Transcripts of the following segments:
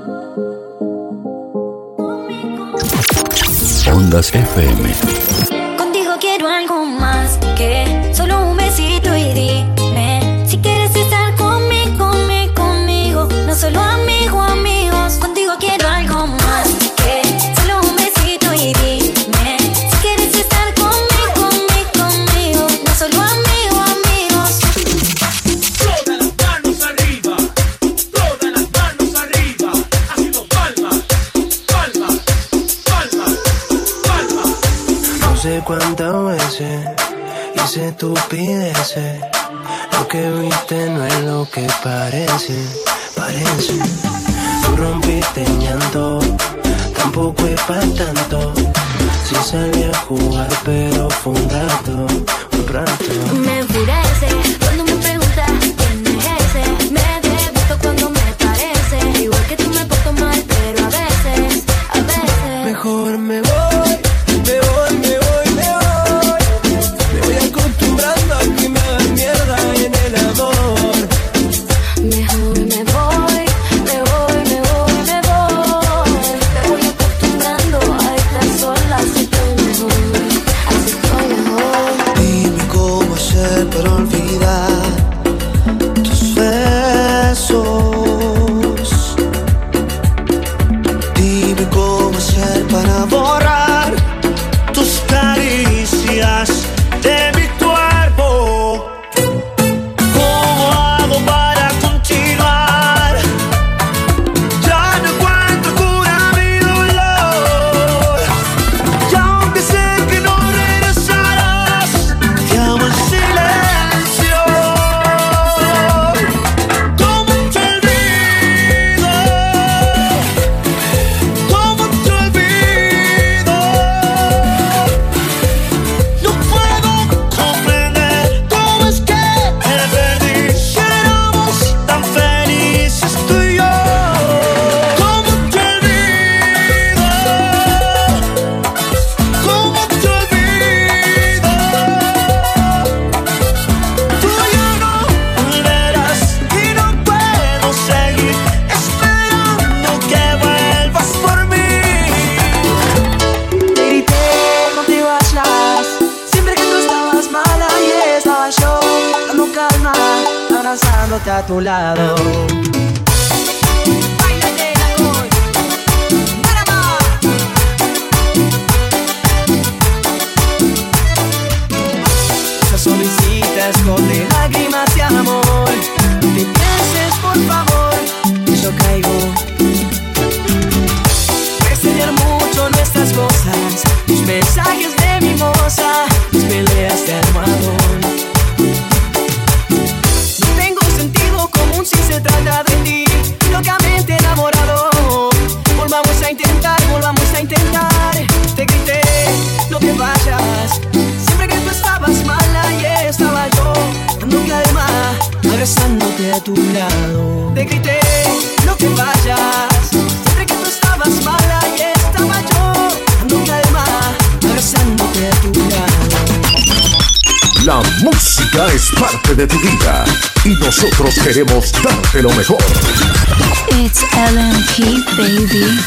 Ondas FM. Contigo quiero algo más que solo un besito y dime si quieres estar conmigo, no solo amigos. Contigo quiero algo más que solo un besito y dime si quieres estar conmigo, no solo amigos. Todas las manos arriba, haciendo palmas. No sé cuántas veces hice estupideces. Lo que viste no es lo que parece. Tú rompiste en llanto, tampoco es pa' tanto. Sí salí a jugar, pero fue un rato. Me enfurece cuando me preguntas quién es ese. Me debuto cuando me parece. Igual que tú me porto mal, pero a veces. Mejor me voy acostumbrando a que me hagan mierda en el amor. Mejor me voy acostumbrando a estar sola. Así estoy mejor. Dime cómo hacer para olvidar tus besos. Dime cómo hacer para borrar tus caricias de mi cuerpo. ¿Cómo hago para continuar? Ya no encuentro cura a mi dolor. Y aunque sé que no regresarás, te amo en silencio. ¿Cómo te olvido? ¿Cómo te olvido? No puedo comprender cómo es que te perdí. Si éramos tan felices tú y yo. ¿Cómo te olvido? ¿Cómo te olvido? Tú ya no volverás y no puedo seguir esperando que vuelvas por mí. Te grité, no te vayas. Siempre que tú estabas mala y estaba yo dando calma, abrazándote a tu lado. Esa sonrisita esconde lágrimas de amor. No te pienses, por favor, que yo caigo. Extrañar mucho nuestras cosas, tus mensajes de mimosa, tus peleas de almohadón. No tengo sentido común si se trata de ti, locamente enamorado. Volvamos a intentar. Te grité, no te vayas. Siempre que tú estabas mala y estaba yo dando calma, abrazándote a tu lado. Te grité, no te vayas. Siempre que tú estabas mala y estaba yo dando calma, abrazándote a tu lado. La música es parte de tu vida y nosotros queremos darte lo mejor. It's LMP, baby.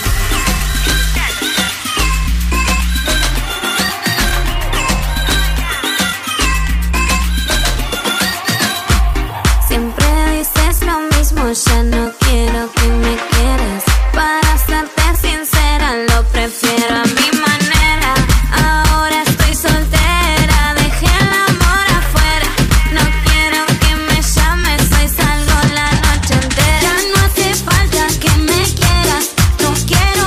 Siempre dices lo mismo, ya no quiero que me quieras. Para serte sincera, lo prefiero a mi manera. Ahora estoy soltera, dejé el amor afuera. No quiero que me llames, hoy salgo la noche entera. Ya no hace falta que me quieras, no quiero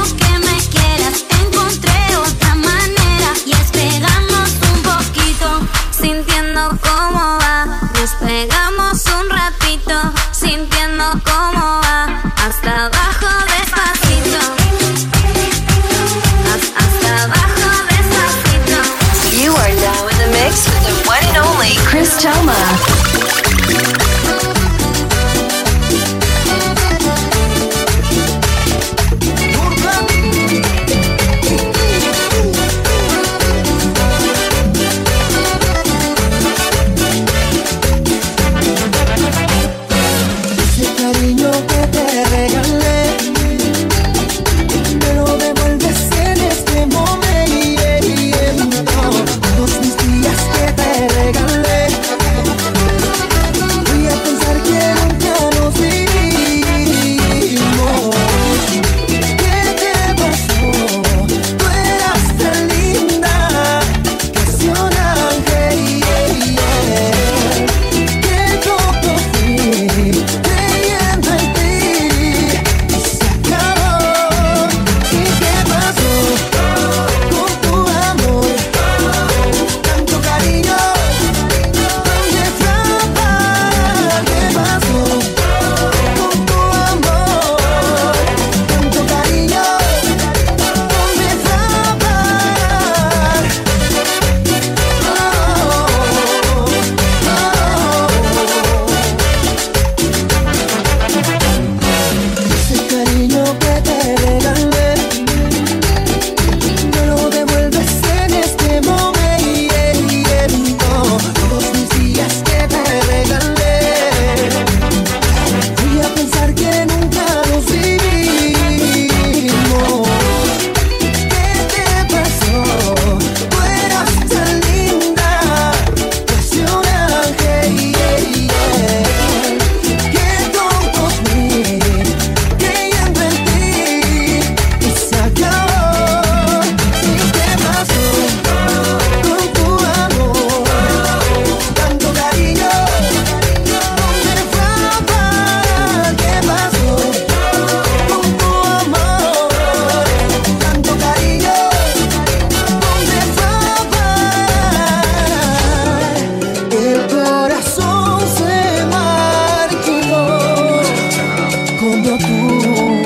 solo tú.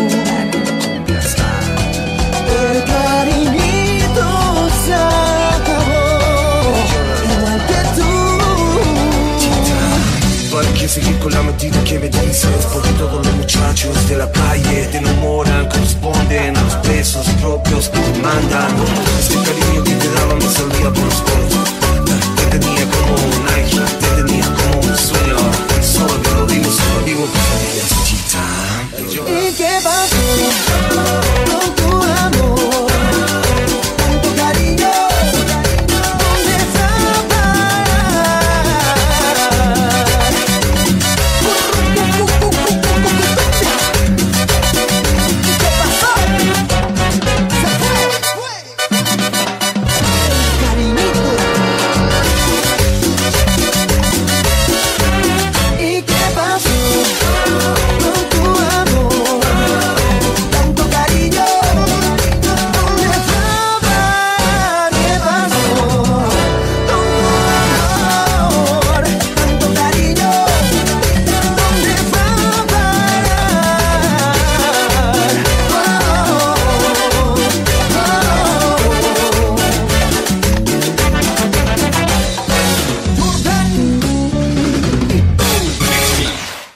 El cariñito se acabó, igual que tú. ¿Para qué seguir con la mentira que me dices? Porque todos los muchachos de la calle te enamoran, corresponden a los besos propios que te mandan. Este cariño que te daba me salía por los codos. Te tenía como un ángel, te tenía como un sueño. Solo que lo digo, pesadillas.